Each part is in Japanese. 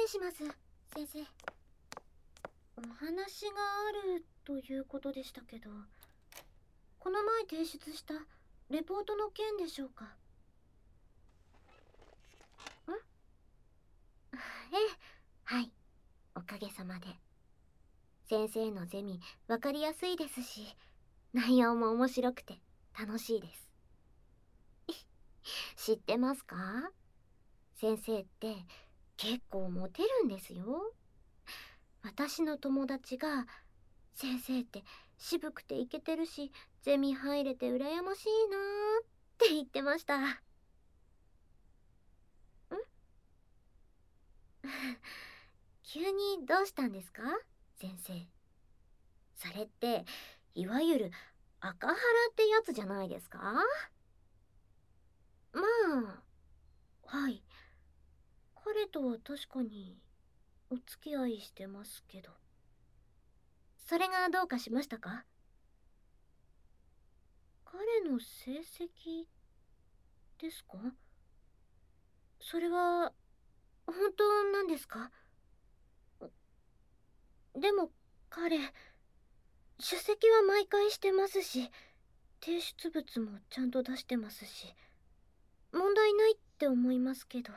礼します、先生。お話があるということでしたけど、この前提出したレポートの件でしょうか？ええ、はい、おかげさまで。先生のゼミわかりやすいですし、内容も面白くて楽しいです。知ってますか？先生って結構モテるんですよ。私の友達が先生って渋くてイケてるし、ゼミ入れて羨ましいなーって言ってました。ん急にどうしたんですか、先生。それっていわゆる赤腹ってやつじゃないですか？まあ、はい。彼とは確かにお付き合いしてますけど。それがどうかしましたか？彼の成績ですか？それは本当なんですか？でも彼、出席は毎回してますし、提出物もちゃんと出してますし、問題ないって思いますけど。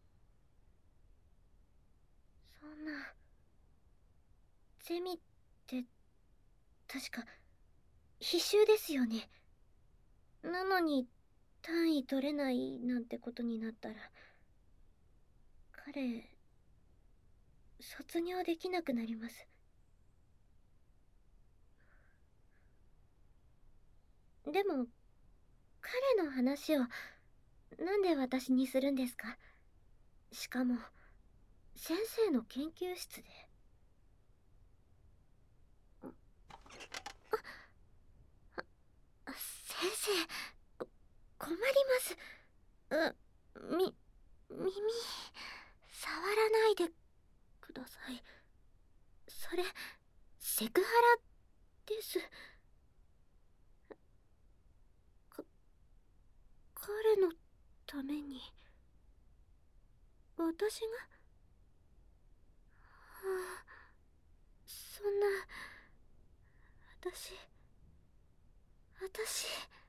そんな、ゼミって確か必修ですよね。なのに単位取れないなんてことになったら、彼、卒業できなくなります。でも、彼の話をなんで私にするんですか？しかも、先生の研究室で。先生、困ります。耳、触らないでください。それ、セクハラです。か、彼のために、私が、はあ、そんな、私、